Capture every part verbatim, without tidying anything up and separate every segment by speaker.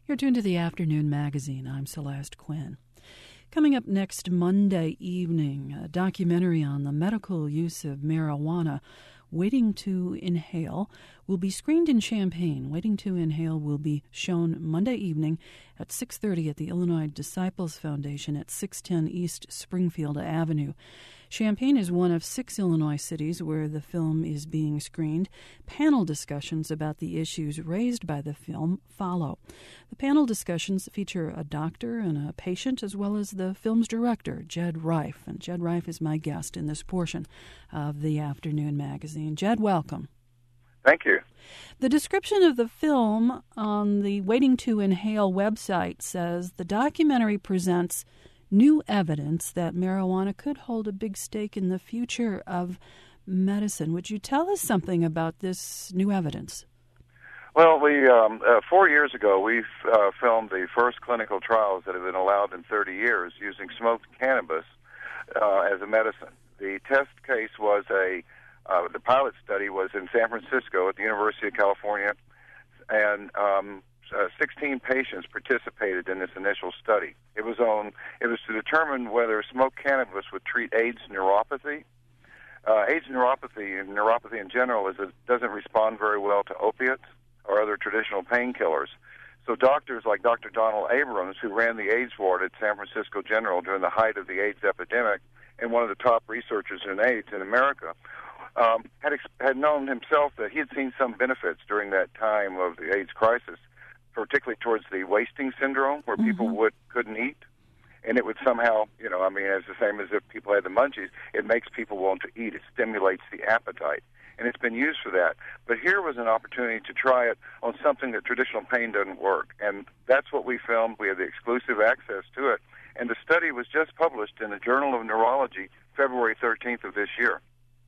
Speaker 1: You're tuned to the Afternoon Magazine. I'm Celeste Quinn. Coming up next Monday evening, a documentary on the medical use of marijuana, Waiting to Inhale, will be screened in Champaign. Waiting to Inhale will be shown Monday evening at six thirty at the Illinois Disciples Foundation at six ten East Springfield Avenue. Champaign is one of six Illinois cities where the film is being screened. Panel discussions about the issues raised by the film follow. The panel discussions feature a doctor and a patient, as well as the film's director, Jed Reif. And Jed Reif is my guest in this portion of the Afternoon Magazine. Jed, welcome.
Speaker 2: Thank you.
Speaker 1: The description of the film on the Waiting to Inhale website says the documentary presents new evidence that marijuana could hold a big stake in the future of medicine. Would you tell us something about this new evidence?
Speaker 2: Well, we um, uh, four years ago, we uh, filmed the first clinical trials that have been allowed in thirty years using smoked cannabis uh, as a medicine. The test case was a, uh, the pilot study was in San Francisco at the University of California, and um, Uh, sixteen patients participated in this initial study. It was on. It was to determine whether smoked cannabis would treat AIDS neuropathy. Uh, AIDS neuropathy, and neuropathy in general, is it doesn't respond very well to opiates or other traditional painkillers. So doctors like Doctor Donald Abrams, who ran the AIDS ward at San Francisco General during the height of the AIDS epidemic, and one of the top researchers in AIDS in America, um, had ex- had known himself that he had seen some benefits during that time of the AIDS crisis, particularly towards the wasting syndrome, where people mm-hmm. would couldn't eat, and it would somehow, you know, I mean, it's the same as if people had the munchies. It makes people want to eat. It stimulates the appetite, and it's been used for that. But here was an opportunity to try it on something that traditional pain doesn't work, and that's what we filmed. We have the exclusive access to it, and the study was just published in the Journal of Neurology February thirteenth of this year.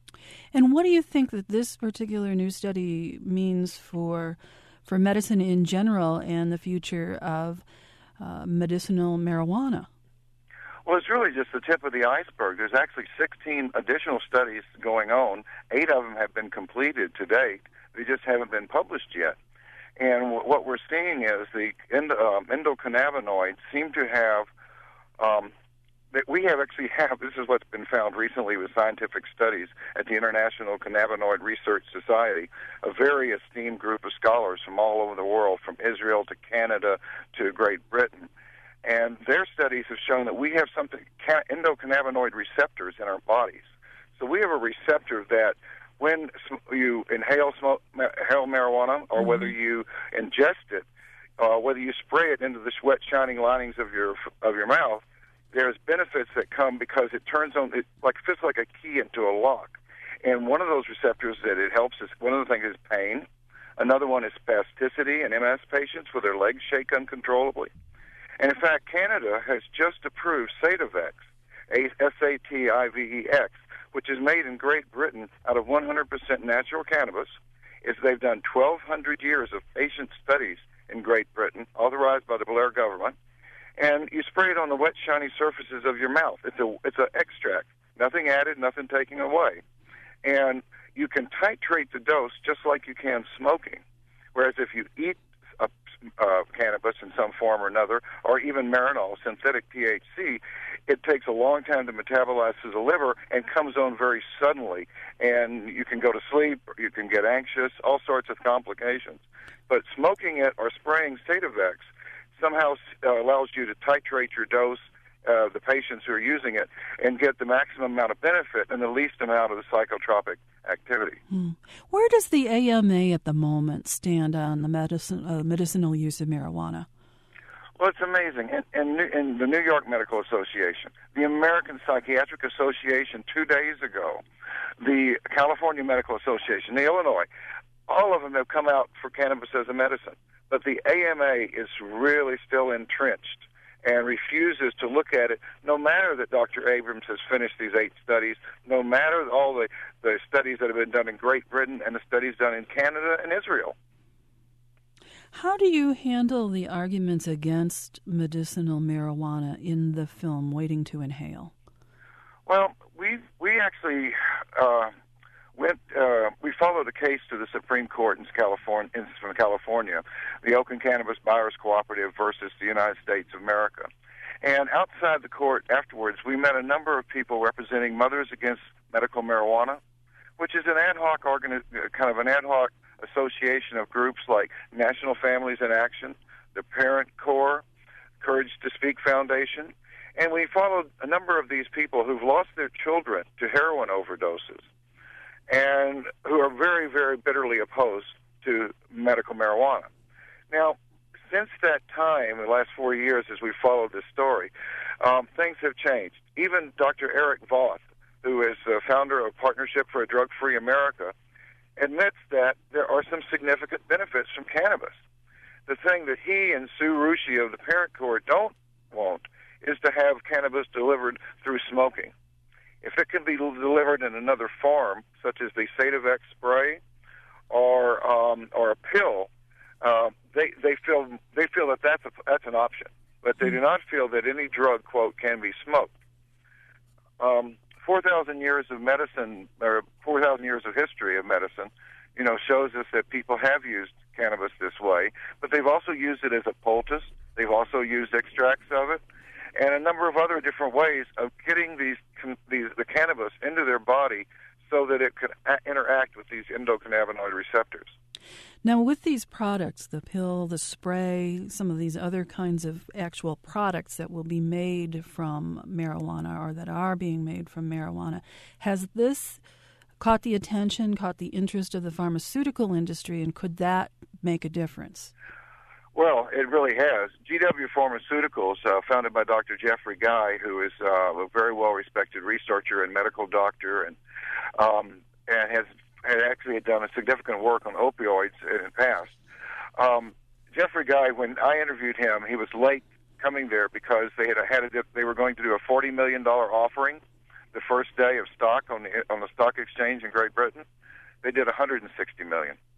Speaker 1: And what do you think that this particular new study means for for medicine in general and the future of uh, medicinal marijuana?
Speaker 2: Well, it's really just the tip of the iceberg. There's actually sixteen additional studies going on. Eight of them have been completed to date. They just haven't been published yet. And w- what we're seeing is the end- um, endocannabinoids seem to have um, that we have actually have, this is what's been found recently with scientific studies at the International Cannabinoid Research Society, a very esteemed group of scholars from all over the world, from Israel to Canada to Great Britain. And their studies have shown that we have something, endocannabinoid receptors in our bodies. So we have a receptor that when you inhale, smoke, inhale marijuana, or mm-hmm. whether you ingest it, uh, whether you spray it into the wet, shining linings of your of your mouth, there's benefits that come because it turns on, it like fits like a key into a lock. And one of those receptors that it helps is, one of the things is pain. Another one is spasticity in M S patients where their legs shake uncontrollably. And in fact, Canada has just approved Sativex, S A T I V E X, which is made in Great Britain out of one hundred percent natural cannabis. It's, they've done twelve hundred years of patient studies in Great Britain, authorized by the Blair government. And you spray it on the wet, shiny surfaces of your mouth. It's a it's an extract, nothing added, nothing taken away. And you can titrate the dose just like you can smoking. Whereas if you eat a, uh, cannabis in some form or another, or even Marinol, synthetic T H C, it takes a long time to metabolize to the liver and comes on very suddenly. And you can go to sleep, or you can get anxious, all sorts of complications. But smoking it or spraying Sativex somehow uh, allows you to titrate your dose, uh, the patients who are using it, and get the maximum amount of benefit and the least amount of the psychotropic activity.
Speaker 1: Hmm. Where does the A M A at the moment stand on the medicine, uh, medicinal use of marijuana?
Speaker 2: Well, it's amazing. In, in, in the New York Medical Association, the American Psychiatric Association two days ago, the California Medical Association, the Illinois, all of them have come out for cannabis as a medicine. But the A M A is really still entrenched and refuses to look at it, no matter that Doctor Abrams has finished these eight studies, no matter all the, the studies that have been done in Great Britain and the studies done in Canada and Israel.
Speaker 1: How do you handle the arguments against medicinal marijuana in the film Waiting to Inhale?
Speaker 2: Well, we we actually uh, went. Uh, we followed a case to the Supreme Court in California, in, from California, the Oakland Cannabis Buyers Cooperative versus the United States of America. And outside the court afterwards, we met a number of people representing Mothers Against Medical Marijuana, which is an ad hoc organi- kind of an ad hoc association of groups like National Families in Action, the Parent Corps, Courage to Speak Foundation, and we followed a number of these people who've lost their children to heroin overdoses and who are very, very bitterly opposed to medical marijuana. Now, since that time, in the last four years as we followed this story, um, things have changed. Even Doctor Eric Voth, who is the founder of Partnership for a Drug-Free America, admits that there are some significant benefits from cannabis. The thing that he and Sue Ruschi of the Parent Corps don't want is to have cannabis delivered through smoking. If it can be delivered in another form, such as the Sativex spray or um, or a pill, uh, they they feel they feel that that's a, that's an option, but they do not feel that any drug, quote, can be smoked. Um, Four thousand years of medicine, or four thousand years of history of medicine, you know, shows us that people have used cannabis this way, but they've also used it as a poultice. They've also used extracts of it, and a number of other different ways of getting these, these the cannabis into their body so that it could a- interact with these endocannabinoid receptors.
Speaker 1: Now, with these products, the pill, the spray, some of these other kinds of actual products that will be made from marijuana or that are being made from marijuana, has this caught the attention, caught the interest of the pharmaceutical industry, and could that make a difference?
Speaker 2: Well, it really has. G W Pharmaceuticals, uh, founded by Doctor Jeffrey Guy, who is uh, a very well-respected researcher and medical doctor, and um, and has had actually done a significant work on opioids in the past. Um, Jeffrey Guy, when I interviewed him, he was late coming there because they had a, had a, they were going to do a forty million dollars offering the first day of stock on the on the stock exchange in Great Britain. They did one hundred sixty million dollars.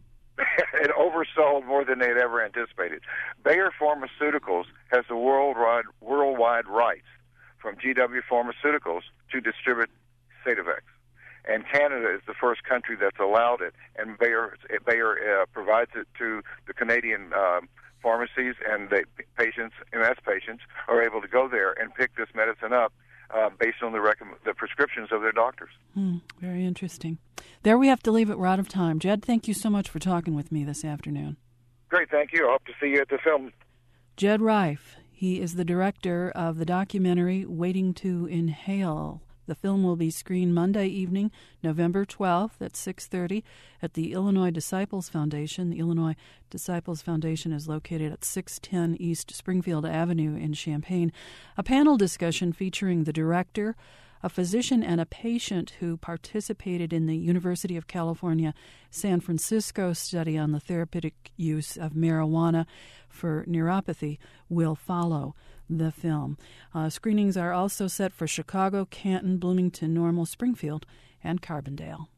Speaker 2: It oversold more than they had ever anticipated. Bayer Pharmaceuticals has the worldwide worldwide rights from G W Pharmaceuticals to distribute Sativex. And Canada is the first country that's allowed it, and Bayer, Bayer uh, provides it to the Canadian um, pharmacies, and the patients, M S patients, are able to go there and pick this medicine up uh, based on the, rec- the prescriptions of their doctors.
Speaker 1: Hmm, very interesting. There we have to leave it. We're out of time. Jed, thank you so much for talking with me this afternoon.
Speaker 2: Great, thank you. I hope to see you at the film.
Speaker 1: Jed Rife. He is the director of the documentary Waiting to Inhale. The film will be screened Monday evening, November twelfth at six thirty at the Illinois Disciples Foundation. The Illinois Disciples Foundation is located at six ten East Springfield Avenue in Champaign. A panel discussion featuring the director, a physician, and a patient who participated in the University of California, San Francisco study on the therapeutic use of marijuana for neuropathy will follow the film. Uh, screenings are also set for Chicago, Canton, Bloomington, Normal, Springfield, and Carbondale.